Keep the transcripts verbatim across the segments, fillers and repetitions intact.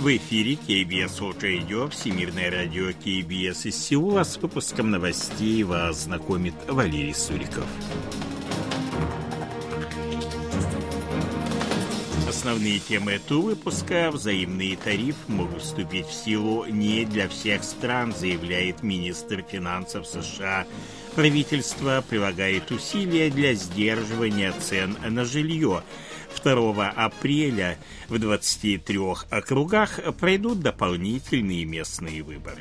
В эфире кей би эс World Radio, Всемирное радио кей би эс из Сеула. С выпуском новостей вас знакомит Валерий Суриков. Основные темы этого выпуска: взаимные тарифы могут вступить в силу не для всех стран, заявляет министр финансов США. Правительство прилагает усилия для сдерживания цен на жилье. второго апреля в двадцати трёх округах пройдут дополнительные местные выборы.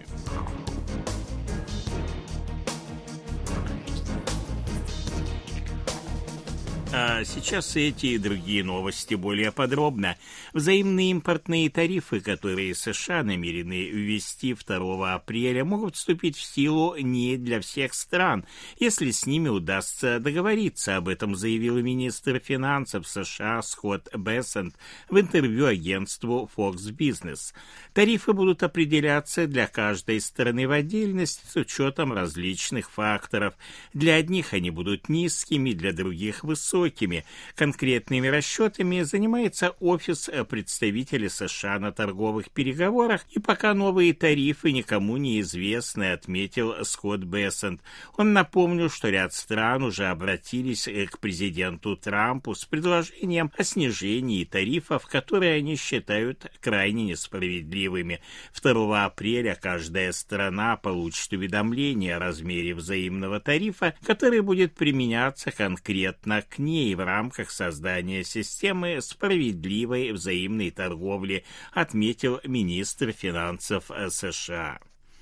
А сейчас эти и другие новости более подробно. Взаимные импортные тарифы, которые США намерены ввести второго апреля, могут вступить в силу не для всех стран, если с ними удастся договориться. Об этом заявил министр финансов США Скотт Бессент в интервью агентству Fox Business. Тарифы будут определяться для каждой страны в отдельности с учетом различных факторов. Для одних они будут низкими, для других высокими. Конкретными расчетами занимается офис представителя США на торговых переговорах, и пока новые тарифы никому не известны, отметил Скотт Бессент. Он напомнил, что ряд стран уже обратились к президенту Трампу с предложением о снижении тарифов, которые они считают крайне несправедливыми. второго апреля каждая страна получит уведомление о размере взаимного тарифа, который будет применяться конкретно к ней в рамках создания системы справедливой взаимной торговли, отметил министр финансов США.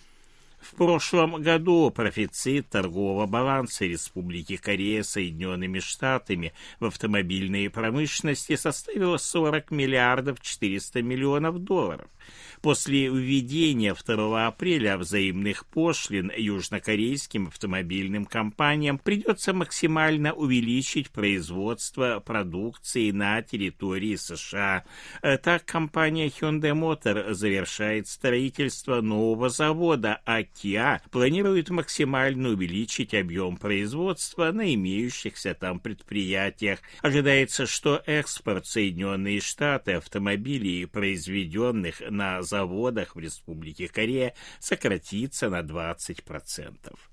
В прошлом году профицит торгового баланса Республики Корея с Соединенными Штатами в автомобильной промышленности составил сорок миллиардов четыреста миллионов долларов. После введения второго апреля взаимных пошлин южнокорейским автомобильным компаниям придется максимально увеличить производство продукции на территории США. Так, компания Hyundai Motor завершает строительство нового завода, а Kia планирует максимально увеличить объем производства на имеющихся там предприятиях. Ожидается, что экспорт в Соединенные Штаты автомобилей, произведенных на заводах в Республике Корея, сократится на двадцать процентов.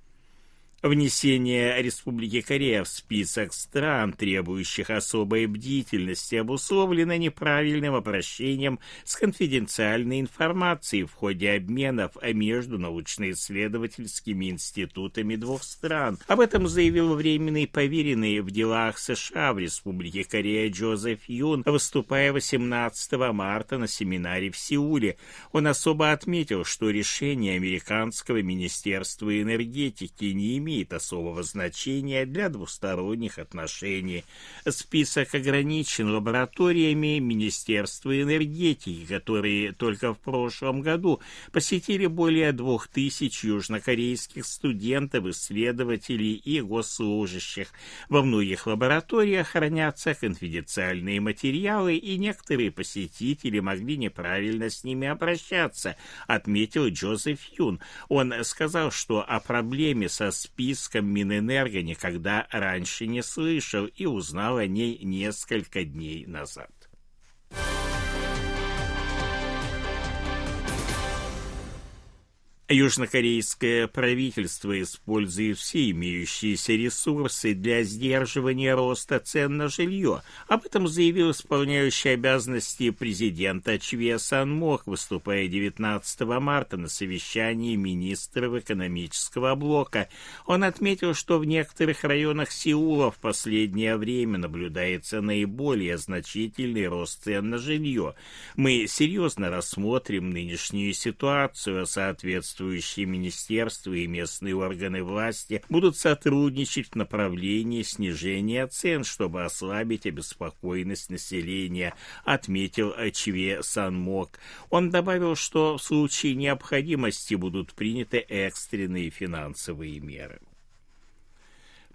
Внесение Республики Корея в список стран, требующих особой бдительности, обусловлено неправильным обращением с конфиденциальной информацией в ходе обменов между научно-исследовательскими институтами двух стран. Об этом заявил временный поверенный в делах США в Республике Корея Джозеф Юн, выступая восемнадцатого марта на семинаре в Сеуле. Он особо отметил, что решение американского Министерства энергетики не имеет имеет особого значения для двусторонних отношений. Список ограничен лабораториями Министерства энергетики, которые только в прошлом году посетили более двух тысяч южнокорейских студентов, исследователей и госслужащих. Во многих лабораториях хранятся конфиденциальные материалы, и некоторые посетители могли неправильно с ними обращаться, отметил Джозеф Юн. Он сказал, что о проблеме со списком Минэнерго никогда раньше не слышал и узнал о ней несколько дней назад. Южнокорейское правительство использует все имеющиеся ресурсы для сдерживания роста цен на жилье. Об этом заявил исполняющий обязанности президента Чве Сан-мок, выступая девятнадцатого марта на совещании министров экономического блока. Он отметил, что в некоторых районах Сеула в последнее время наблюдается наиболее значительный рост цен на жилье. Мы серьезно рассмотрим нынешнюю ситуацию, соответствующую министерства и местные органы власти будут сотрудничать в направлении снижения цен, чтобы ослабить обеспокоенность населения, отметил Чве Сан-мок. Он добавил, что в случае необходимости будут приняты экстренные финансовые меры.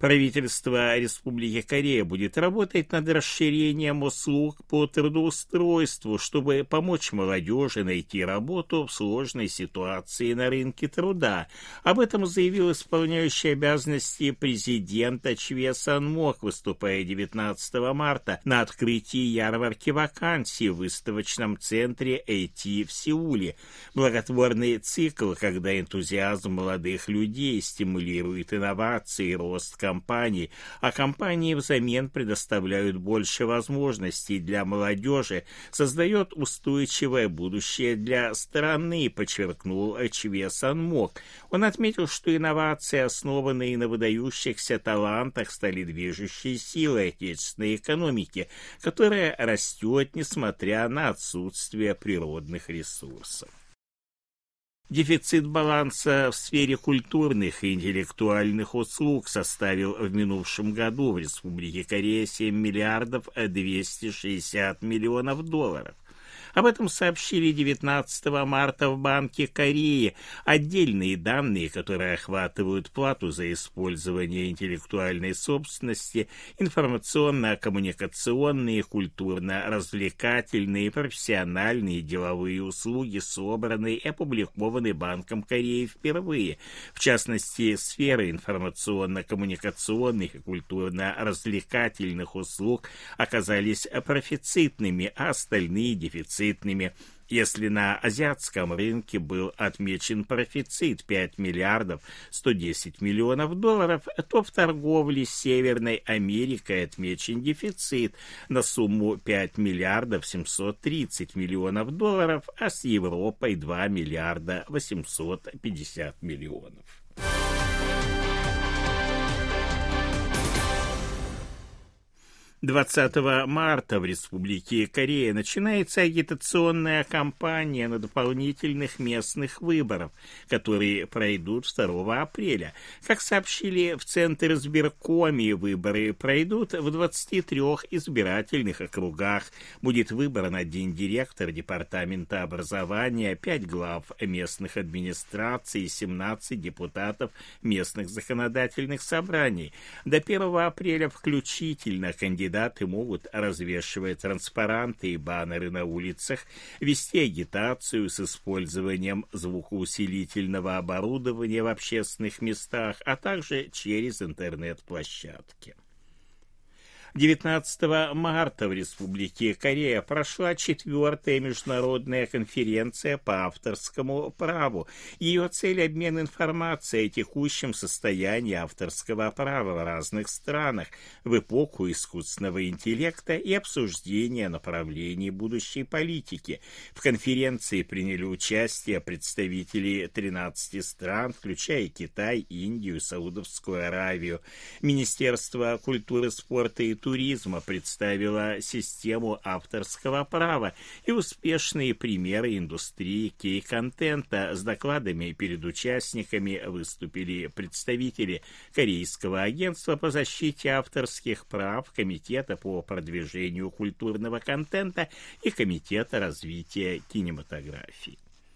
Правительство Республики Корея будет работать над расширением услуг по трудоустройству, чтобы помочь молодежи найти работу в сложной ситуации на рынке труда. Об этом заявил исполняющий обязанности президента Чве Сан-мок, выступая девятнадцатого марта на открытии ярмарки вакансий в выставочном центре эй ти в Сеуле. Благотворный цикл, когда энтузиазм молодых людей стимулирует инновации и рост компаний, а компании взамен предоставляют больше возможностей для молодежи, создает устойчивое будущее для страны, подчеркнул Чве Сан-мок. Он отметил, что инновации, основанные на выдающихся талантах, стали движущей силой отечественной экономики, которая растет, несмотря на отсутствие природных ресурсов. Дефицит баланса в сфере культурных и интеллектуальных услуг составил в минувшем году в Республике Корея семь миллиардов двести шестьдесят миллионов долларов. Об этом сообщили девятнадцатого марта в Банке Кореи. Отдельные данные, которые охватывают плату за использование интеллектуальной собственности, информационно-коммуникационные, культурно-развлекательные, профессиональные и деловые услуги, собраны и опубликованы Банком Кореи впервые. В частности, сферы информационно-коммуникационных и культурно-развлекательных услуг оказались профицитными, а остальные дефицитными. Если на азиатском рынке был отмечен профицит пять миллиардов сто десять миллионов долларов, то в торговле с Северной Америкой отмечен дефицит на сумму пять миллиардов семьсот тридцать миллионов долларов, а с Европой два миллиарда восемьсот пятьдесят миллионов. двадцатого марта в Республике Корея начинается агитационная кампания на дополнительных местных выборах, которые пройдут второго апреля. Как сообщили в Центре избиркоме, выборы пройдут в двадцати трёх избирательных округах. Будет выбран один директор департамента образования, пять глав местных администраций и семнадцать депутатов местных законодательных собраний. До первого апреля включительно кандидаты Кандидаты могут развешивать транспаранты и баннеры на улицах, вести агитацию с использованием звукоусилительного оборудования в общественных местах, а также через интернет-площадки. девятнадцатого марта в Республике Корея прошла четвертая международная конференция по авторскому праву. Ее цель – обмен информацией о текущем состоянии авторского права в разных странах в эпоху искусственного интеллекта и обсуждение направлений будущей политики. В конференции приняли участие представители тринадцати стран, включая Китай, Индию, Саудовскую Аравию. Министерство культуры, спорта и туризма представила систему авторского права и успешные примеры индустрии кей-контента. С докладами перед участниками выступили представители Корейского агентства по защите авторских прав, Комитета по продвижению культурного контента и Комитета развития кинематографии.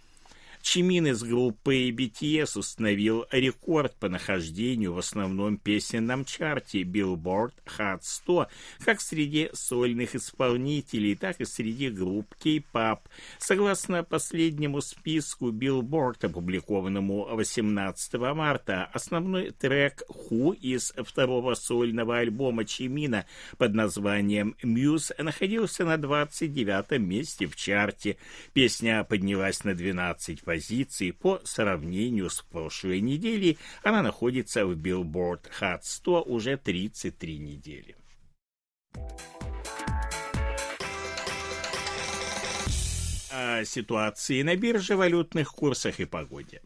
Чимин из группы би ти эс установил рекорд по нахождению в основном песенном чарте Billboard Hot сто как среди сольных исполнителей, так и среди групп кей-поп. Согласно последнему списку Billboard, опубликованному восемнадцатого марта, основной трек «Who» из второго сольного альбома Чимина под названием «Muse» находился на двадцать девятом месте в чарте. Песня поднялась на двенадцать позиций. Позиции по сравнению с прошлой неделей. Она находится в Billboard Hot сто уже тридцать три недели. О ситуации на бирже, валютных курсах и погоде.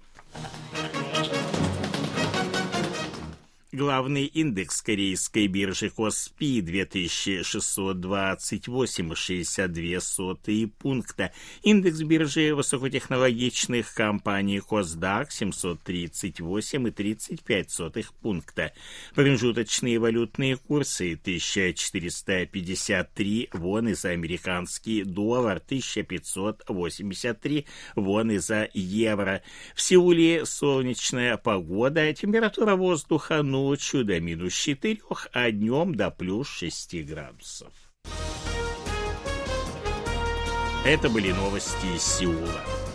Главный индекс корейской биржи Коспи две тысячи шестьсот двадцать восемь целых шестьдесят две сотых пункта. Индекс биржи высокотехнологичных компаний Косдак семьсот тридцать восемь целых тридцать пять сотых пункта. Промежуточные валютные курсы: тысяча четыреста пятьдесят три воны за американский доллар, тысяча пятьсот восемьдесят три воны за евро. В Сеуле солнечная погода, температура воздуха ноль ночью до минус четырех, а днем до плюс шести градусов. Это были новости из Сеула.